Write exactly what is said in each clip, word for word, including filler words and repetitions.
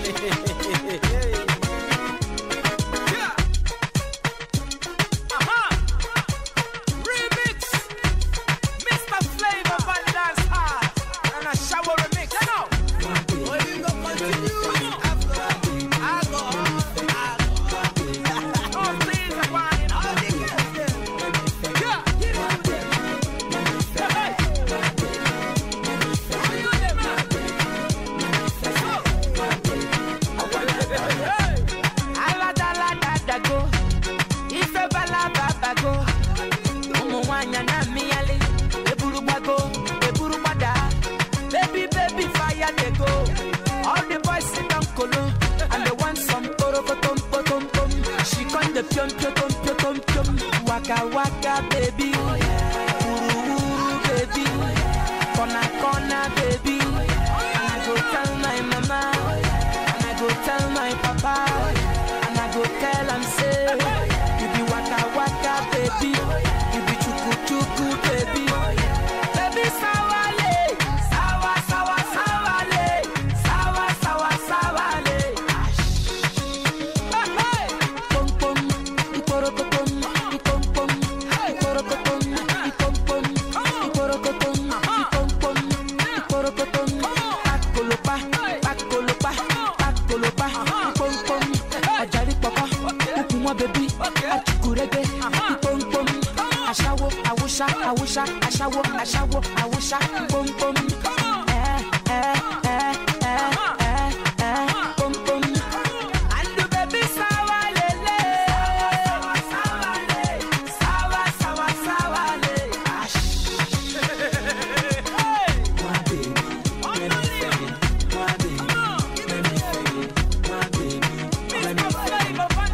Waka waka baby, uru uru baby, corner corner baby. And I go tell my mama, and I go tell my papa, and I go tell am say, you be waka waka baby, you be chuku chuku baby, baby sawale, sawa sawa sawale, sawa sawa sawale. Hey hey, pom pom, iporokotom. Baby, achukurege, pom pom, ashawo, awusha, awusha, ashawo, ashawo, awusha, pom pom, eh, eh, eh, eh, eh, eh, pom pom, and the baby sawa lele, sawa sawa le, sawa sawa sawa le, ash. My baby, let me feel it, my baby, let me feel it, my baby, let me feel it.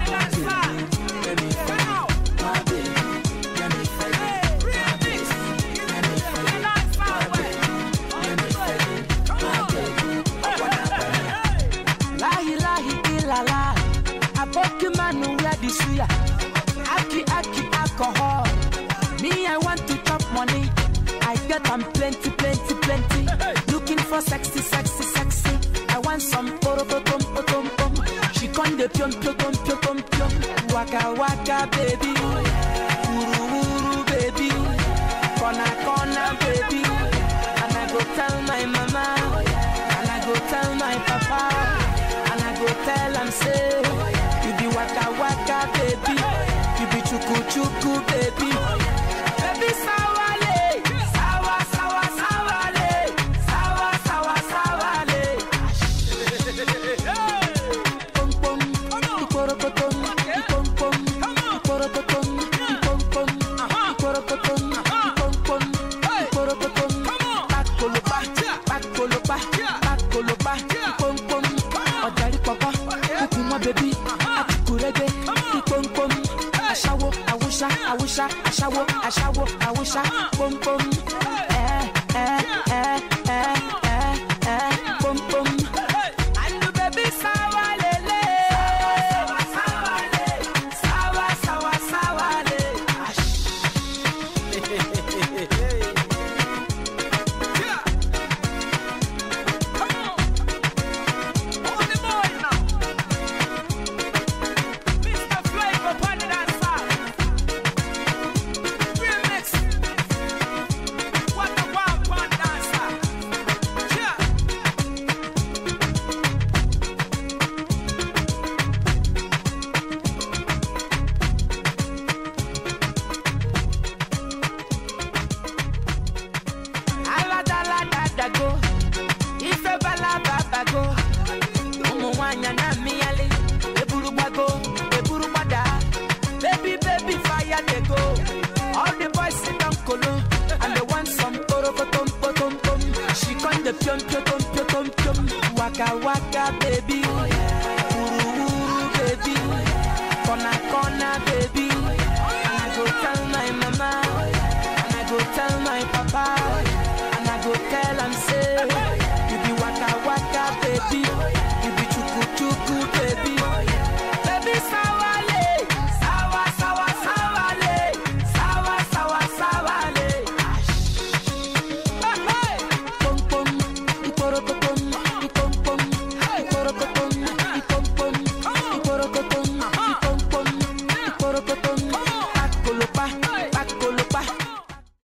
Aki aki alcohol. Me, I want to chop money. I get them plenty, plenty, plenty. Looking for sexy, sexy, sexy. I want some poro tom tom tom. She con de pion pion pion pion pion. Waka waka baby, uru uru baby, corner corner baby. And I go tell my mama, and I go tell my papa, and I go tell am say, you be waka waka baby, you be chuku chuku baby, baby sawale, sawa sawa sawale, sawa sawa sawale. Pom pom, iporokotom, ipom pom, iporokotom, ipom pom, iporokotom, ipom pom, iporokotom. Pakolopa, pakolopa, pakolopa, ipom pom, ojari papa, kukuma baby. Kurege, pom pom, ashawo, awusha, awusha, ashawo, ashawo, awusha, pom pom, eh, eh, eh, eh, eh, eh, pom pom, and the baby sawa lele, sawa sawa le, sawa sawa sawa le, ash. Baby, baby, fire they go. All the boys sit down colo, and they want some poro tom tom tom. She con the pion pion pion pion pion. Waka waka baby, uru uru baby, corner corner baby. And I go tell my mama, and I go tell my papa, and I go tell am say, you be waka waka baby, you be chuku chuku baby.